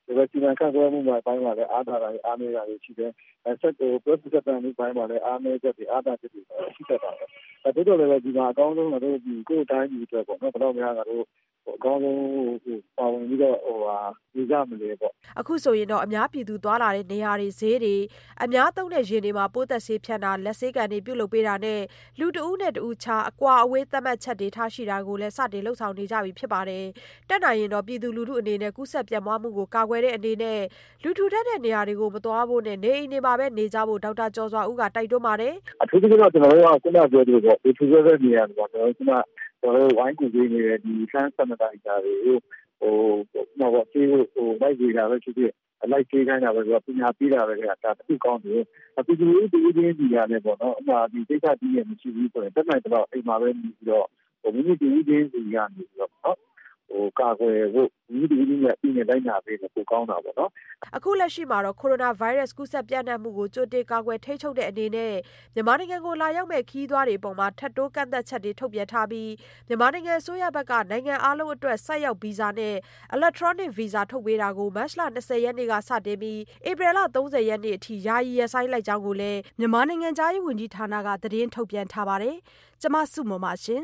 ဒီလိုစီမံခန့်ခွဲမှုမှာပိုင်းမှာလည်းအားသာတာတွေအားနည်းတာတွေရှိတယ်အဲဆက်ကို process တန်မှုပိုင်းမှာလည်းအားနည်းချက်တွေအားသာချက်တွေရှိတတ်တာပဲအဲတို့တော့လည်းဒီမှာအကောင်းဆုံးကတော့ဒီကိုယ်တိုင်းပြည်အတွက်ပေါ့နော်ဘယ်တော့မှကတော့အကောင်းဆုံးဟိုပါဝင်ပြီးတော့ဟိုဟာဒီကြမလဲပေါ့အခုဆိုရင်တော့အများပြည်သူသွားလာတဲ့နေရာတွေဈေးတွေအများသုံးတဲ့ယာဉ်တွေမှာပိုးသက်ဆေးဖြန့်တာလက်ဆေးကန်တွေပြုတ်လုပ်ပေးတာနဲ့လူတဦးနဲ့တဦးချာအကွာအဝေးသတ်မှတ်ချက်တွေထားရှိတာကိုလည်းစတင်လှုပ်ဆောင်နေကြပြီဖြစ်ပါတယ်တက်နိုင်ရင်တော့ပြည်သူလူထုအနေနဲ့ကူးစက်ပြန့်ပွားမှုကိုကာကွယ်တဲ့အနေနဲ့လူထူထပ်တဲ့နေရာတွေကိုမသွားဖို့နဲ့နေအိမ်တွေမှာပဲနေကြဖို့ဒေါက်တာကျော်စွာဦးကတိုက်တွန်းပါတယ်အထူးသဖြင့်တော့ကျွန်တော်တို့ကခုနပြောသလိုပေါ့ဒီထူထပ်တဲ့နေရာတွေပေါ့ကျွန်တော်တို့ကကျွန်တော်တို့ဝိုင်းကူပေးနေတဲ့ဒီဆန်းစမတိုင်တာတွေကိုဟိုတော့ဒီဟိုလိုက်ကြည့်တာပဲဖြစ်ဖြစ်လိုက်ကြည့်ခိုင်းတာပဲဆိုတော့ပညာပေးတာပဲကဒါတစ်ခုကောင်းတယ်အခုဒီလိုဒီဒီဒီရတယ်ပေါ့နော်အမှဒီဒိတ်တာဒီရမရှိဘူးဆိုရင်တက်နိုင်တော့အိမ်မှာပဲနေပြီးတော့ဟိုမိမိဒီဒီဒီရနေပြီးတော့နော်ဟိုကာကွယ်ဖို့ဒီဒီဒီနဲ့ပြည်နေလိုက်နာပေးလို့ပိုကောင်းတာပေါ့နော်အခုလက်ရှိမှာတော့ကိုရိုနာဗိုင်းရပ်စ်ကူးစက်ပြန့်နှံ့မှုကိုကြိုတင်ကာကွယ်ထိန်းချုပ်တဲ့အနေနဲ့မြန်မာနိုင်ငံကိုလာရောက်မဲ့ခီးသွွားတွေအပေါ်မှာထပ်တိုးကန့်သက်ချက်တွေထုတ်ပြန်ထားပြီးမြန်မာနိုင်ငံအစိုးရဘက်ကနိုင်ငံအားလုံးအတွက်ဆိုက်ရောက်ဗီဇာနဲ့ electronic visa ထုတ်ပေးတာကိုမတ်လ၂၀ရက်နေ့ကစတင်ပြီးဧပြီလ၃၀ရက်နေ့အထိယာယီရပ်ဆိုင်းလိုက်ကြောင်းကိုလည်းမြန်မာနိုင်ငံသားရေးဝန်ကြီးဌာနကသတင်းထုတ်ပြန်ထားပါတယ်။ကျွန်မစုမမရှင်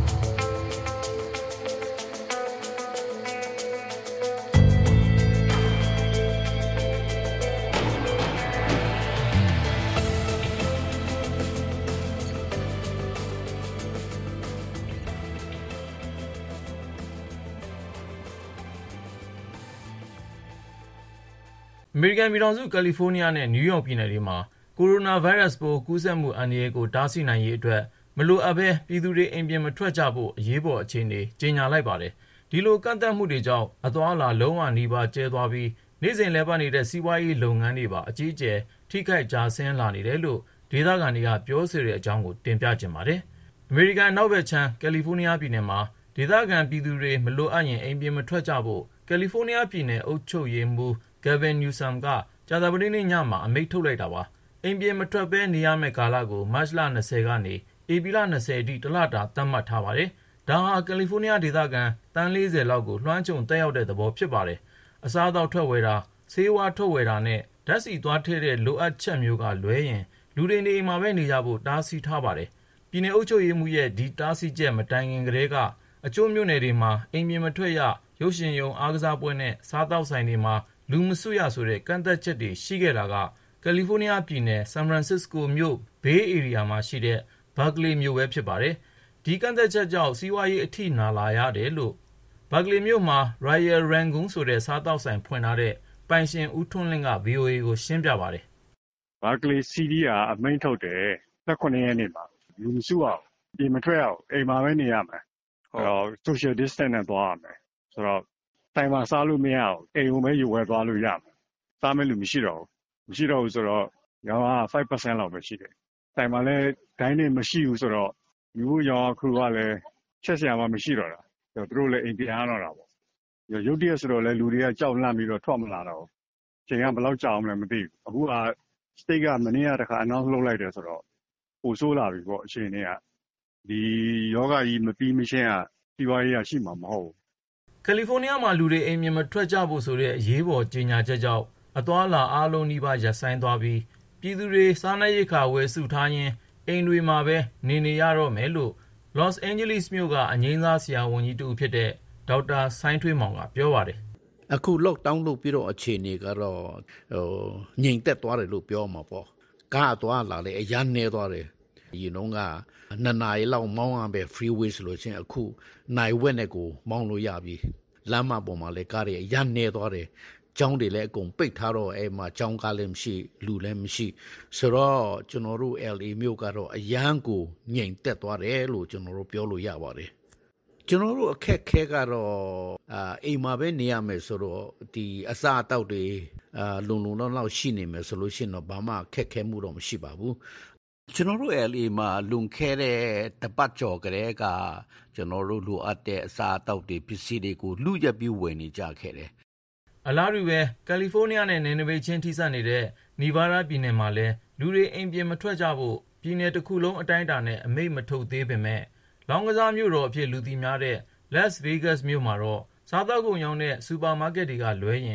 အမေရိကန်ပြည်ထောင်စုကယ်လီဖိုးနီးယားနဲ့နယူးယောက်ပြည်နယ်တွေမှာကိုရိုနာဗိုင်းရပ်စ်ပိုးကူးစက်မှုအန္တရာယ်ကိုတားဆီးနိုင်ရေးအတွက်မလိုအပ်ဘဲပြည်သူတွေအိမ်ပြင်မထွက်ကြဖို့အရေးပေါ်အခြေအနေကြေညာလိုက်ပါတယ်။ဒီလိုကန့်သတ်မှုတွေကြောင့်အသွားအလာလုံးဝနီးပါးကျဲသွားပြီးနေ့စဉ်လည်ပတ်နေတဲ့စီးပွားရေးလုပ်ငန်းတွေပါအကြီးအကျယ်ထိခိုက်ကျဆင်းလာနေတယ်လို့ဒေသခံတွေကပြောဆိုတဲ့အကြောင်းကိုတင်ပြချင်ပါတယ်။အမေရိကန်နောက်ဘက်ခြမ်းကယ်လီဖိုးနီးယားပြည်နယ်မှာဒေသခံပြည်သူတွေမလိုအပ်ရင်အိမ်ပြင်မထွက်ကြဖို့ကယ်လီဖိုးနီးယားပြည်နယ်အုပ်ချုပ်ရေးမှူးGavin Newsom ကကြာသပတေးနေ့ညမှာအမိန့်ထုတ်လိုက်တာပါ။အိမ်ပြင်မထွက်ဘဲနေရမယ့်ကာလကိုမတ်လ၂၀ကနေဧပြီလ၂၀အထိတလတာသတ်မှတ်ထားပါတယ်။ဒါဟာကယ်လီဖိုးနီးယားဒေသခံတန်း၄၀လောက်ကိုလွှမ်းခြုံတက်ရောက်တဲ့သဘောဖြစ်ပါတယ်။အစားအသောက်ထွက်ဝယ်တာဆေးဝါးထုတ်ဝယ်တာနဲ့ဓာတ်ဆီသွားထည့်တဲ့လိုအပ်ချက်မျိုးကလွဲရင်လူတွေနေအိမ်မှာပဲနေကြဖို့တားဆီးထားပါတယ်။ပြည်နယ်အုပ်ချုပ်ရေးမှူးရဲ့ဒီတားဆီးချက်မတိုင်ခင်ကတည်းကအချို့မြို့နယ်တွေမှာအိမ်ပြင်မထွက်ရရုပ်ရှင်ရုံအားကစားပွဲနဲ့စားသောက်ဆိုင်တွေမှာလူမစုရဆိုတဲ့ကန့်သတ်ချက်တွေရှိခဲ့တာကကယ်လီဖိုးနီးယားပြည်နယ်ဆန်ဖရန်စစ္စကိုမြို့ဘေးဧရိယာမှာရှိတဲ့ဘာကလီမြို့ပဲဖြစ်ပါတယ်။ဒီကန့်သတ်ချက်ကြောင့်စီးပွားရေးအထိနာလာရတယ်လို့ဘာကလီမြို့မှာ Royal Rangoon ဆိုတဲ့စားသောက်ဆိုင်ဖွင့်ထားတဲ့ပိုင်ရှင်ဦးထွန်းလင်းက ဗီအိုအေ ကိုရှင်းပြပါတယ်။ဘာကလီစီးဒီးကအမိန့်ထုတ်တယ်၁၈ရက်နေ့မှာလူမစုအောင်ပြင်မထွက်အောင်အိမ်မှာပဲနေရမယ်။ဟော social distance နဲ့သွားရမယ်။ဆိုတော့တိုင်မှာစားလို့မရအောင်အိမ်ုံပဲယူဝဲသွားလို့ရမယ်။စားမဲ့လူမရှိတော့ဘူးမရှိတော့ဘူးဆိုတော့ရောင်းက၅%လောက်ပဲရှိတယ်။တိုင်မှာလည်းဒိုင်းနေမရှိဘူးဆိုတော့ယူရောင်းခုကလည်းချက်စရာမှမရှိတော့တာ။သူတို့လည်းအိမ်ပြန်ရတော့တာပေါ့။ရုတ်တရက်ဆိုတော့လည်းလူတွေကကြောက်လန့်ပြီးတော့ထွက်မလာတော့ဘူး။ချိန်ကဘယ်လောက်ကြာအောင်လဲမသိဘူး။အခုက state ကမနေ့ကတခါ announce လုပ်လိုက်တယ်ဆိုတော့ပိုဆိုးလာပြီပေါ့အချိန်တွေကဒီယောဂကြီးမပြီးမရှင်းကစီးပွားရေးကရှိမှာမဟုတ်ဘူး။ကယ်လီဖိုးနီးယားမှာလူတွေအိမ်ပြင်မထွက်ကြဖို့ဆိုတဲ့အရေးပေါ်ကြေညာချက်ကြောင့်အသွားအလာအားလုံးနီးပါးရပ်ဆိုင်းသွားပြီးပြည်သူတွေစားနပ်ရိက္ခာဝယ်စုထားရင်းအိမ်တွေမှာပဲနေနေရတော့မယ်လို့ Los Angeles မြို့ကအငြိမ်းစားဆရာဝန်ကြီးတူဖြစ်တဲ့ဒေါက်တာဆိုင်းထွေးမောင်ကပြောပါတယ်။အခု lockdown လုပ်ပြီးတော့အခြေအနေကတော့ဟိုငြိမ်သက်သွားတယ်လို့ပြောမှာပေါ့။ကားသွားလာလေအရန်နေသွားတယ်။ဒီနှုန်းကနှစ်နာရီလောက်မောင်းရပဲ freeway ဆိုလို့ချင်းအခုနိုင်ဝက်နဲ့ကိုမောင်းလို့ရပြီ။လမ်းမပေါ်မှာလည်းကားတွေအရန်နေသွားတယ်။ကျောင်းတွေလည်းအကုန်ပိတ်ထားတော့အဲ့မှာကျောင်းကားလည်းမရှိလူလည်းမရှိဆိုတော့ကျွန်တော်တို့ L A မြို့ကတော့အရန်ကိုငြိမ်သက်သွားတယ်လို့ကျွန်တော်တို့ပြောလို့ရပါတယ်ကျွန်တော်တို့အခက်ခဲကတော့အာအိမ်မှာပဲနေရမယ်ဆိုတော့ဒီအစားအသောက်တွေအာလုံလုံလောက်လောက်ရှိနေမယ်ဆိုလို့ရှိရင်တော့ဘာမှခက်ခဲမှုတော့မရှိပါဘူးကျွန်တော်တို့ L A မှာလွန်ခဲ့တဲ့တပတ်ကျော်ကလေးကကျွန်တော်တို့လိုအပ်တဲ့အစားအသောက်တွေပစ္စည်းတွေကိုလူရက်ပြီးဝယ်နေကြခဲ့တယ်အလားတူပဲကယ်လီဖိုးနီးယားနဲ့နယ်နိမိတ်ချင်းထိစပ်နေတဲ့နီဗားဒါးပြည်နယ်မှာလည်းလူတွေအိမ်ပြင်မထွက်ကြဖို့ပြည်နယ်တစ်ခုလုံးအတိုင်းအတာနဲ့အမိန့်မထုတ်သေးပေမဲ့လောင်းကစားမြို့တော်အဖြစ်လူသိများတဲ့ Las Vegas မြို့မှာတော့စားသောက်ကုန်ရောင်းတဲ့စူပါမားကက်တွေကလွဲရင်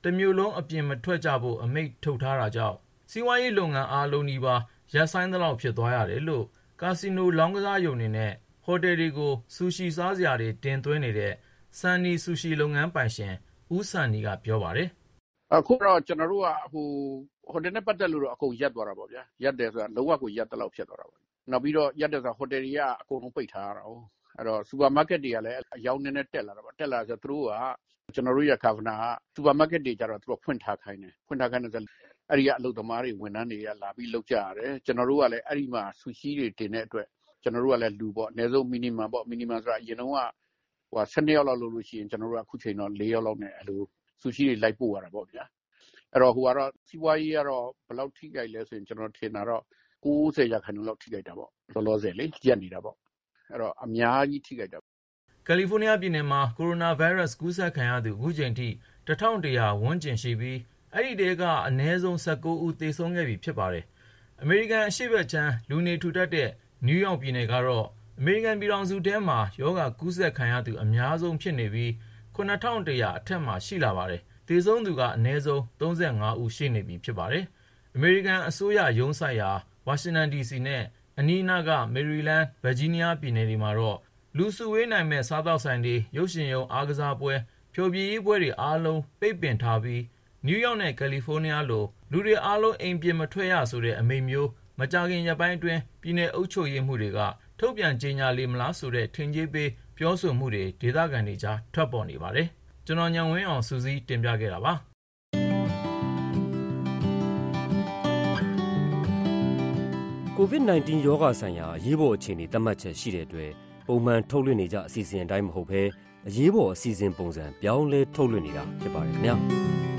တစ်မျိုးလုံးအပြင်မထွက်ကြဖို့အမိန့်ထုတ်ထားတာကြောင့်စီးပွားရေးလုပ်ငန်းအားလုံးနီးပါးရပ်ဆိုင်းသလောက်ဖြစ်သွားရတယ်လို့ကာစီနိုလောင်းကစားရုံတွေနဲ့ဟိုတယ်တွေကိုဆူရှီစားစရာတွေတင်သွင်းနေတဲ့ဆန်နီဆူရှီလုပ်ငန်းပိုင်ရှင်ဦးဆန်နီကပြောပါတယ်။အခုတော့ကျွန်တော်တို့ကဟိုဟိုတယ်နဲ့ပတ်သက်လို့တော့အကုန်ရပ်သွားတာပေါ့ဗျာ။ရပ်တယ်ဆိုတာလုံးဝကိုရပ်သလောက်ဖြစ်သွားတာပေါ့။နောက်ပြီးတော့ရပ်တယ်ဆိုတာဟိုတယ်တွေကအကုန်လုံးပိတ်ထားရတာ哦။အဲ့တော့စူပါမားကတ်တွေကလည်းအယောင်နဲ့နဲ့တက်လာတာပေါ့။တက်လာဆိုသူတို့ကကျွန်တော်တို့ရကာဗနာကစူပါမားကတ်တွေကျတော့သူတို့ဖွင့်ထားခိုင်းတယ်။ဖွင့်ထားခိုင်းတယ်ဆိုအဲ့ဒီကအလုပ်သမားတွေဝန်ထမ်းတွေကလာပြီးလုပ်ကြရတယ်။ကျွန်တော်တို့ကလည်းအဲ့ဒီမှာဆူရှီတွေတင်တဲ့အတွက်ကျွန်တော်တို့ကလည်းလူပေါ့အနည်းဆုံး minimum ပေါ့ minimum ဆိုတာအရင်တော့ကဟိုဆယ်နှစ်ယောက်လောက်လုပ်လို့ရှိရင်ကျွန်တော်တို့ကအခုချိန်တော့၄ယောက်လောက်နဲ့အဲ့လိုဆူရှီတွေလိုက်ပို့ရတာပေါ့ဗျာအဲ့တော့ဟိုကတော့စီးပွားရေးကတော့ဘယ်လောက်ထိခိုက်လဲဆိုရင်ကျွန်တော်ထင်တာတော့၉၀ရာခိုင်နှုန်းလောက်ထိခိုက်တာပေါ့လောလောဆယ်လေရက်နေတာပေါ့အဲ့တော့အများကြီးထိခိုက်တာကယ်လီဖိုးနီးယားပြည်နယ်မှာကိုရိုနာဗိုင်းရပ်စ်ကူးစက်ခံရသူအခုချိန်ထိတစ်ထောင်တစ်ရာဝန်းကျင်ရှိပြီးအဲ့ဒီတဲကအနည်းဆုံး၁၉ဦးသေဆုံးခဲ့ပြီဖြစ်ပါတယ်အမေရိကန်အရှေ့ဘက်ခြမ်းလူနေထူထပ်တဲ့နယူးယောက်ပြည်နယ်ကတော့အမေရိကန်ပြည်ထောင်စုထဲမှာရောဂါကူးစက်ခံရသူအများဆုံးဖြစ်နေပြီးခုနှစ်ထောင်တစ်ရာအထက်မှာရှိလာပါတယ်။သေဆုံးသူကအနည်းဆုံး၃၅ဦးရှိနေပြီဖြစ်ပါတယ်။အမေရိကန်အစိုးရရုံးဆိုင်ရာဝါရှင်တန် ဒီစီ နဲ့အနီးနားကမေရီလန်း၊ဗာဂျီးနီးယားပြည်နယ်တွေမှာတော့လူစုဝေးနိုင်မဲ့စားသောက်ဆိုင်တွေရုပ်ရှင်ရုံအားကစားပွဲဖျော်ဖြေရေးပွဲတွေအားလုံးပိတ်ပင်ထားပြီးနယူးယောက်နဲ့ကယ်လီဖိုးနီးယားလိုလူတွေအားလုံးအိမ်ပြင်မထွက်ရဆိုတဲ့အမိန့်မျိုးမကြာခင်ရက်ပိုင်းအတွင်းပြည်내အုပ်ချုပ်ရေးမှုတွေကထုတ်ပြန်ကြေညာလေမလားဆိုတဲ့ထင်ကြေးပေးပြောဆိုမှုတွေဒေသခံတွေကြားထွက်ပေါ်နေပါတယ်။ကျွန်တော်ညံဝင်းအောင်စူးစီးတင်ပြခဲ့တာပါ။ ကိုဗစ် ၁၉ ရောဂါဆိုင်ရာအရေးပေါ်အခြေအနေသတ်မှတ်ချက်ရှိတဲ့အတွက်ပုံမှန်ထုတ်လွှင့်နေကြအစီအစဉ်အတိုင်းမဟုတ်ဘဲအရေးပေါ်အစီအစဉ်ပုံစံပြောင်းလဲထုတ်လွှင့်နေတာဖြစ်ပါတယ်ခင်ဗျာ။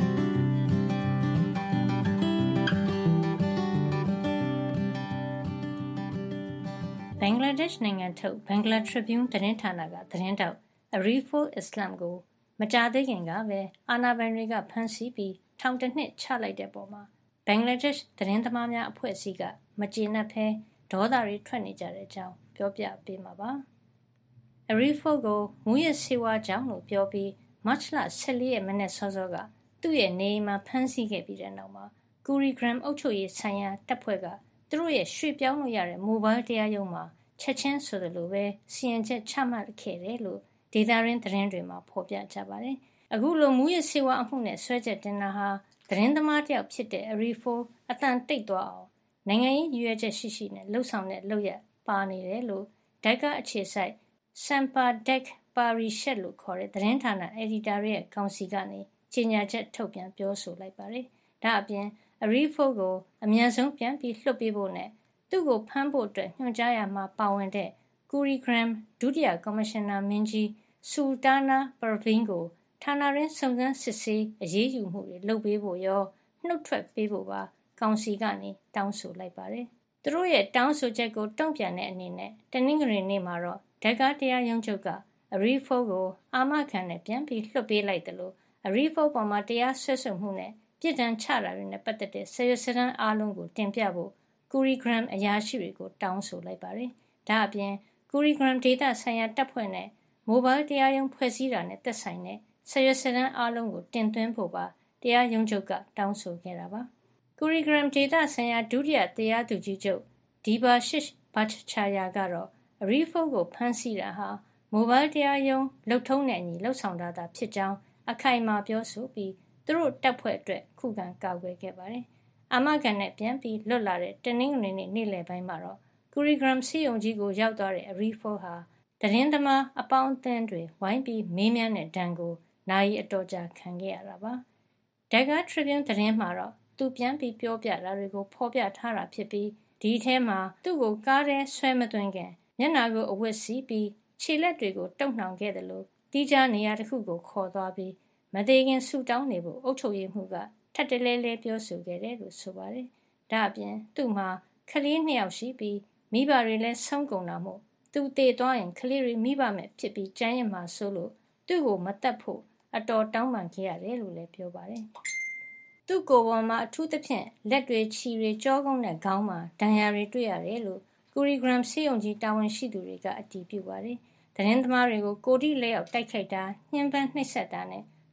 ဘင်္ဂလားဒေ့ရှ်နိုင်ငံထုတ်ဘင်္ဂလားထရီဗျူးသတင်းဌာနကသတင်းတောက်အရီဖိုအစ္စလမ်ကိုမကြာသေးခင်ကပဲအာဏာပိုင်တွေကဖမ်းဆီးပြီးထောင်တစ်နှစ်ချလိုက်တဲ့ပုံမှာဘင်္ဂလားဒေ့ရှ်သတင်းသမားများအဖွဲ့အစည်းကမကျေနပ်ဘဲဒေါသတွေထွက်နေကြတဲ့အကြောင်းပြောပြပေးမှာပါ။အရီဖိုကိုမူရစေဝါကြောင့်လို့ပြောပြီးမတ်လ၁၄ရက်မနေ့စောစောကသူ့ရဲ့နေအိမ်မှာဖမ်းဆီးခဲ့ပြီးတဲ့နောက်မှာကူရီဂရမ်အုပ်ချုပ်ရေးဆိုင်ရာတပ်ဖွဲ့ကသူတို့ရဲ့ရွှေ့ပြောင်းလို့ရတဲ့မိုဘိုင်းတရားရုံးမှာချက်ချင်းဆိုသလိုပဲစီရင်ချက်ချမှတ်ခဲ့တယ်လို့ဒေသရင်းသတင်းတွေမှာဖော်ပြကြပါတယ်။အခုလိုမူရစေဝါအမှုနဲ့ဆွဲချက်တင်တာဟာသတင်းသမားတယောက်ဖြစ်တဲ့အရီဖိုအတန်တိတ်သွားအောင်နိုင်ငံရေးရည်ရွယ်ချက်ရှိရှိနဲ့လှုပ်ဆောင်တဲ့လုပ်ရက်ပါနေတယ်လို့ဒိုက်ကာအခြေစိုက် Sampadek Parishet လို့ခေါ်တဲ့သတင်းဌာနအယ်ဒီတာရဲ့ကောင်စီကနေကြေညာချက်ထုတ်ပြန်ပြောဆိုလိုက်ပါတယ်။ဒါအပြင်အရီဖိုကိုအမြန်ဆုံးပြန်ပြီးလွှတ်ပေးဖို့နဲ့သူ့ကိုဖမ်းဖို့အတွက်ညွှန်ကြားရမှာပါဝင်တဲ့ကူရီဂရမ်ဒုတိယကော်မရှင်နာမင်းကြီးဆူတာနာပရဗင်းကိုဌာနရင်းစုံစမ်းစစ်ဆေးအရေးယူမှုတွေလုပ်ပေးဖို့ရောနှုတ်ထွက်ပေးဖို့ပါကောင်စီကနေတောင်းဆိုလိုက်ပါတယ်။သူတို့ရဲ့တောင်းဆိုချက်ကိုတုံ့ပြန်တဲ့အနေနဲ့တနင်္ဂနွေနေ့မှာတော့ဒက်ကာတရားရုံးချုပ်ကအရီဖိုကိုအာမခံနဲ့ပြန်ပြီးလွှတ်ပေးလိုက်တယ်လို့အရီဖိုပေါ်မှာတရားစွဲဆိုမှုနဲ့ပြစ်ဒဏ်ချတာတွေနဲ့ပတ်သက်တဲ့ဆယ်ရွက်စတန်းအားလုံးကိုတင်ပြဖို့ကူရီဂရမ်အရာရှိတွေကိုတောင်းဆိုလိုက်ပါတယ်။ဒါအပြင်ကူရီဂရမ်ဒေတာဆိုင်ရာတပ်ဖွဲ့နဲ့မိုဘိုင်းတရားရုံးဖွဲ့စည်းတာနဲ့သက်ဆိုင်တဲ့ဆယ်ရွက်စတန်းအားလုံးကိုတင်သွင်းဖို့ပါတရားရုံးချုပ်ကတောင်းဆိုခဲ့တာပါ။ကူရီဂရမ်ဒေတာဆိုင်ရာဒုတိယတရားသူကြီးချုပ်ဒီဘာရှစ်ဘတ်ချာယာကတော့အရီဖိုကိုဖမ်းဆီးတာဟာမိုဘိုင်းတရားရုံးလှုပ်ထုံးတဲ့အညီလှုပ်ဆောင်တာသာဖြစ်ကြောင်းအခိုင်အမာပြောဆိုပြီးသူတို့တပ်ဖွဲ့အတွက်ခုခံကာကွယ်ခဲ့ပါတယ်။အာမခံနဲ့ပြန်ပြီးလွတ်လာတဲ့တနင်္ဂနွေနေ့နေ့လယ်ပိုင်းမှာတော့ကူရီဂရမ်စီယုံကြီးကိုရောက်သွားတဲ့အရီဖိုဟာသတင်းသမားအပေါင်းအသင်းတွေဝိုင်းပြီးမေးမြန်းတဲ့ဒဏ်ကိုနာရီအတော်ကြာခံခဲ့ရတာပါ။ဒက်ကာထရီဗျူးသတင်းမှာတော့သူပြန်ပြီးပြောပြတာတွေကိုဖော်ပြထားတာဖြစ်ပြီးဒီထဲမှာသူ့ကိုကားထဲဆွဲမသွင်းခင်မျက်နှာကိုအဝတ်စီးပြီးခြေလက်တွေကိုတုပ်နှောင်ခဲ့တယ်လို့တီးခြားနေရာတစ်ခုကိုခေါ်သွားပြီးမသေးခင်ဆူတောင်းနေဖို့အုပ်ချုပ်ရေးမှူးကထပ်တလဲလဲပြောဆိုခဲ့တယ်လို့ဆိုပါတယ်။ဒါအပြင်သူ့မှာကလေးနှစ်ယောက်ရှိပြီးမိဘတွေလည်းဆုံးကုန်တာမို့သူတေသွားရင်ကလေးတွေမိဘမဲ့ဖြစ်ပြီးကြမ်းရင်မှာဆိုလို့သူ့ကိုမတတ်ဖို့အတော်တောင်းပန်ခဲ့ရတယ်လို့လည်းပြောပါတယ်။သူ့ကိုယ်ပေါ်မှာအထူးသဖြင့်လက်တွေခြေတွေကြောကုန်းနဲ့ခေါင်းမှာဒဏ်ရာတွေတွေ့ရတယ်လို့ကူရီဂရမ်စီယုံကြီးတာဝန်ရှိသူတွေကအတည်ပြုပါတယ်။သတင်းသမားတွေကိုကိုတိလက်ရောက်တိုက်ခိုက်တာညှဉ်းပန်းနှိပ်စက်တာနဲ့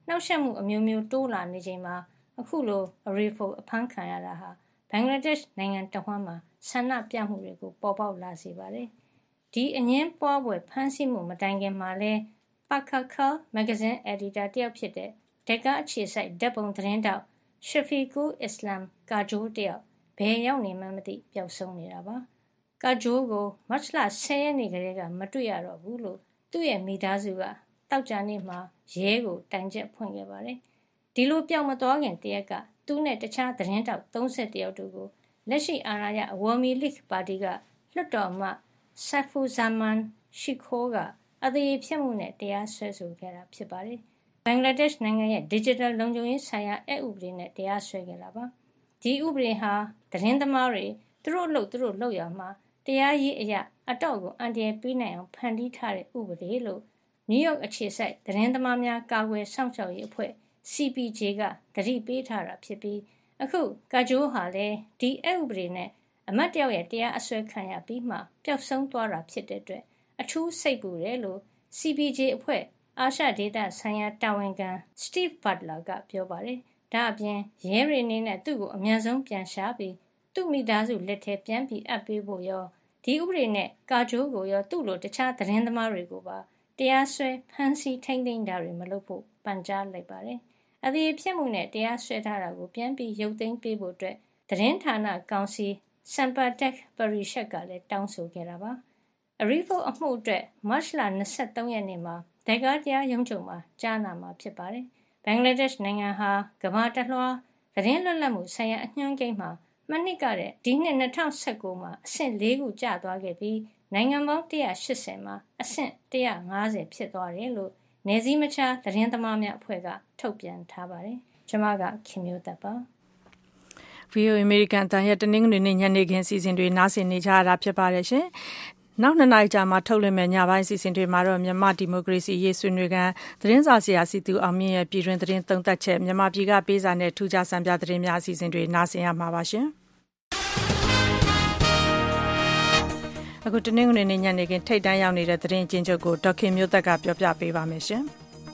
နှောက်ယှက်မှုအမျိုးမျိုးတိုးလာနေချိန်မှာအခုလို Arifo အဖမ်းခံရတာဟာဘင်္ဂလားဒေ့ရှ်နိုင်ငံတဝှမ်းမှာဆန္ဒပြမှုတွေကိုပေါ်ပေါက်လာစေပါတယ်။ဒီအငင်းပွားပွဲဖမ်းဆီးမှုမတိုင်ခင်မှာလဲPakakal မဂ္ဂဇင်းအယ်ဒီတာတယောက်ဖြစ်တဲ့ဒက်ကာအခြေစိုက်ဓာတ်ပုံသတင်းတောက် Shafiqul Islam Kajol တယောက်ဘယ်ရောက်နေမှမသိပျောက်ဆုံးနေတာပါ။ Kajol ကိုမတ်လဆယ်ရက်နေ့ကလေးကမတွေ့ရတော့ဘူးလို့သူ့ရဲ့မိသားစုကတောက်ကြနေ့မှာရဲကိုတိုင်ချက်ဖွင့်ခဲ့ပါတယ်။ဒီလိုပျောက်မသွားခင်တရက်ကသူနဲ့တခြားသတင်းတောက်သုံးဆယ်တယောက်တို့ကိုလက်ရှိအာဏာရအဝါမီလိခ်ပါတီကလွှတ်တော်မှ Saifuzzaman Shikhor ကအသေးဖြစ်မှုနဲ့တရားစွဲဆိုခဲ့တာဖြစ်ပါတယ်။ဘင်္ဂလားဒေ့ရှ်နိုင်ငံရဲ့ digital လုံခြုံရေးဆိုင်ရာအက်ဥပဒေနဲ့တရားစွဲခဲ့တာပါ။ဒီဥပဒေဟာသတင်းသမားတွေသူတို့လုပ်သူတို့လုပ်ရမှာတရားရေးအရာအတော့ကိုအန်တီပေးနိုင်အောင်ဖန်တီးထားတဲ့ဥပဒေလို့နယူးယောက်အခြေစိုက်သတင်းသမားများကာကွယ်စောင့်ရှောက်ရေးအဖွဲ့ C P J ကသတိပေးထားတာဖြစ်ပြီးအခုကာဂျိုးဟာလည်းဒီအက်ဥပဒေနဲ့အမတ်တယောက်ရဲ့တရားအစွဲခံရပြီးမှပျောက်ဆုံးသွားတာဖြစ်တဲ့အတွက်အထူးစိတ်ပူတယ်လို့ C P J အဖွဲ့အာရှဒေသဆိုင်ရာတာဝန်ခံ Steve Butler ကပြောပါတယ်။ဒါအပြင်ရဲတွေအနေနဲ့သူ့ကိုအများဆုံးပြန်ရှာပြီးသူ့မိသားစုလက်ထဲပြန်ပြီးအပ်ပေးဖို့ရောဒီဥပဒေနဲ့ကာဂျိုးကိုရောသူ့လိုတခြားသတင်းသမားတွေကိုပါတရားစွဲဖမ်းဆီးထိန်းသိမ်းတာတွေမလုပ်ဖို့ပန်ကြားလိုက်ပါတယ်။အသေးဖြစ်မှုနဲ့တရားစွဲထားတာကိုပြန်ပြီးရုပ်သိမ်းပေးဖို့အတွက်သတင်းဌာနကောင်စီ Sampadak Parishad ကလည်းတောင်းဆိုခဲ့တာပါ။ Arifo အမှုအတွက်မတ်လ၂၃ရက်နေ့မှာဒက်ကာတရားရုံးချုပ်မှာကြားနာမှာဖြစ်ပါတယ်။ဘင်္ဂလားဒေ့ရှ်နိုင်ငံဟာကမ္ဘာတလွှားသတင်းလွတ်လပ်မှုဆိုင်ရာအညွှန်းကိန်းမှာမနှစ်ကတဲ့ဒီနှစ်၂၀၁၉မှာအဆင့်၄ခုကျသွားခဲ့ပြီးနိုင်ငံပေါင်း၁၈၀မှာအဆင့်၁၅၀ဖြစ်သွားတယ်လို့နယ်စည်းမခြားသတင်းသမားများအဖွဲ့ကထုတ်ပြန်ထားပါတယ်။ကျွန်မကခင်မျိုးသက်ပါဗွီအိုအေ American အသံရဲ့တနင်္ဂနွေနေ့ညနေခင်းစီစဉ်တွေနားဆင်နေကြရတာဖြစ်ပါတယ်ရှင်။နောက်နှစ်နာရီကြာမှထုတ်လွှင့်မယ့်ညပိုင်းစီစဉ်တွေမှာတော့မြန်မာဒီမိုကရေစီရေးဆွေးနွေးကန်သတင်းစာဆရာစီသူအောင်မြင့်ရဲ့ပြည်တွင်သတင်းသုံးသပ်ချက်မြန်မာပြည်ကပေးစာနဲ့ထူးခြားစံပြသတင်းများအစီအစဉ်တွေနားဆင်ရမှာပါရှင်။အခုတနင်္ဂနွေနေ့ညနေခင်းထိတ်တန်းရောက်နေတဲ့သတင်းအကျဉ်းချုပ်ကိုဒေါက်ခင်မျိုးသက်ကပြောပြပေးပါမယ်ရှင်။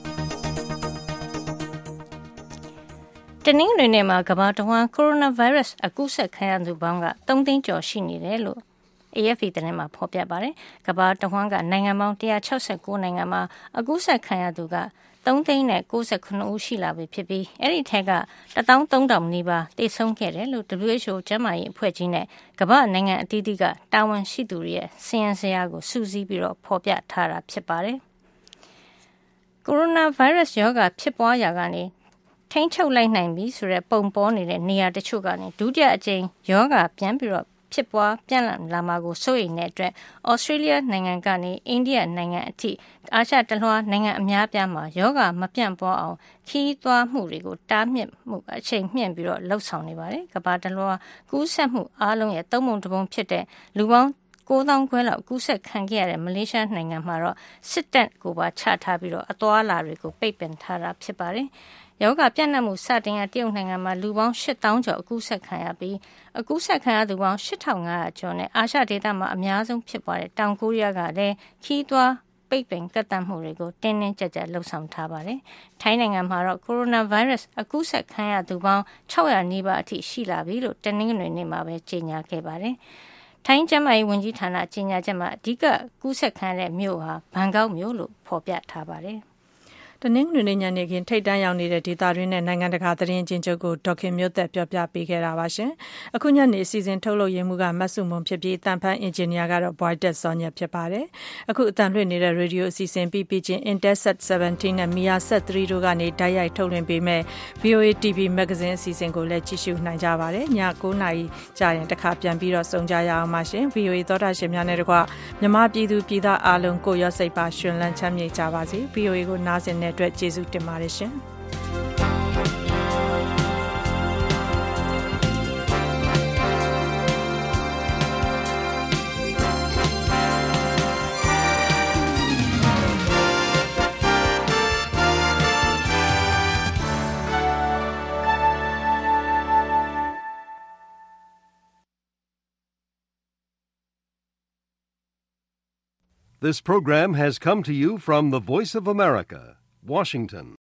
တနင်္ဂနွေနေ့မှာကမ္ဘာတဝန်းကိုရိုနာဗိုင်းရပ်စ်အကူးစက်ခံရသူပေါင်းကသုံးသိန်းကျော်ရှိနေတယ်လို့ A F P သတင်းမှာဖော်ပြပါတယ်။ကမ္ဘာတဝန်းကနိုင်ငံပေါင်း၁၆၉နိုင်ငံမှာအကူးစက်ခံရသူကသုံးသိန်းနဲ့၉၉ဦးရှိလာပြီဖြစ်ပြီးအဲ့ဒီထက်ကတသောင်းသုံးထောင်နီးပါးတိတ်ဆုံးခဲ့တယ်လို့ W H O ကျန်းမာရေးအဖွဲ့ကြီးနဲ့ကမ္ဘာနိုင်ငံအသီးသီးကတာဝန်ရှိသူတွေရဲ့စီရင်စရာကိုစုစည်းပြီးတော့ဖော်ပြထားတာဖြစ်ပါတယ်။ကိုရိုနာဗိုင်းရပ်စ်ရောဂါဖြစ်ပွားရာကနေထိန်းချုပ်လိုက်နိုင်ပြီဆိုတဲ့ပုံပေါ်နေတဲ့နေရာတချို့ကနေဒုတိယအကြိမ်ရောဂါပြန်ပြီးတော့ဖြစ်ပွားပြန့်လာမှာကိုစိုးရိမ်တဲ့အတွက်ဩစတြေးလျနိုင်ငံကနေအိန္ဒိယနိုင်ငံအထိအာရှတလွှားနိုင်ငံအများပြားမှာယောဂမပြန့်ပွားအောင်ခီးသွားမှုတွေကိုတားမြစ်မှုအချိန်မြင့်ပြီးတော့လှုပ်ဆောင်နေပါတယ်။ကမ္ဘာတလွှားကူးစက်မှုအားလုံးရဲ့သုံးပုံတစ်ပုံဖြစ်တဲ့လူပေါင်းကိုးသောင်းခွဲလောက်ကူးစက်ခံခဲ့ရတဲ့မလေးရှားနိုင်ငံမှာတော့စစ်တပ်ကိုပါချထားပြီးတော့အသွားအလာတွေကိုပိတ်ပင်ထားတာဖြစ်ပါတယ်။ယောဂပြန့်နှံ့မှုစတင်ရာတရုတ်နိုင်ငံမှာလူပေါင်း၈သောင်းကျော်အကူးစက်ခံရပြီးအကူးစက်ခံရသူပေါင်း၈ထောင်၅ရာကျော်နဲ့အာရှဒေသမှာအများဆုံးဖြစ်ပွားတဲ့တောင်ကိုရီးယားကလည်းခီးသွွားပိတ်ပင်ကန့်သတ်မှုတွေကိုတင်းတင်းကြပ်ကြပ်လှုပ်ဆောင်ထားပါတယ်။ထိုင်းနိုင်ငံမှာတော့ကိုရိုနာဗိုင်းရပ်စ်အကူးစက်ခံရသူပေါင်း၆ရာနီးပါးအထိရှိလာပြီလို့တနင်္ဂနွေနေ့မှာပဲကြေညာခဲ့ပါတယ်။ထိုင်းကျန်းမာရေးဝန်ကြီးဌာနကြေညာချက်မှာအဓိကကူးစက်ခံတဲ့မြို့ဟာဘန်ကောက်မြို့လို့ဖော်ပြထားပါတယ်။တနင်္ဂနွေနေ့ညနေခင်းထိတ်တန်းရောက်နေတဲ့ဒေသတွင်းနဲ့နိုင်ငံတကာသတင်းအကျဉ်းချုပ်ကိုဒေါက်ခင်မျိုးသက်ပြောပြပေးခဲ့တာပါရှင်။အခုညနေအစီအစဉ်ထုတ်လုပ်ရင်းမှုကမတ်စုမွန်ဖြစ်ပြီးတန်ဖန်အင်ဂျင်နီယာကတော့ Boyd Sonja ဖြစ်ပါတယ်။အခုအတန်လွှင့်နေတဲ့ရေဒီယိုအစီအစဉ်ပြီးပြီးချင်း Intelsat ဆဗန်တီးနဲ့ Measat သုံးတို့ကနေဓာတ်ရိုက်ထုတ်လွှင့်ပေးမဲ့ V O A T V Magazine အစီအစဉ်ကိုလည်းကြည့်ရှုနိုင်ကြပါတယ်။ည၉နာရီကြာရင်တစ်ခါပြန်ပြီးတော့ဆုံကြရအောင်ပါရှင်။ V O A သောတာရှင်များနဲ့တကွမြန်မာပြည်သူပြည်သားအားလုံးကိုရောစိတ်ပါရှင်လန်းချမ်းမြေ့ကြပါစေ။ V O A ကိုနားဆင်တဲ့အတွက်ကျေးဇူးတင်ပါတယ်ရှင်။ This program has come to you from the Voice of America, Washington.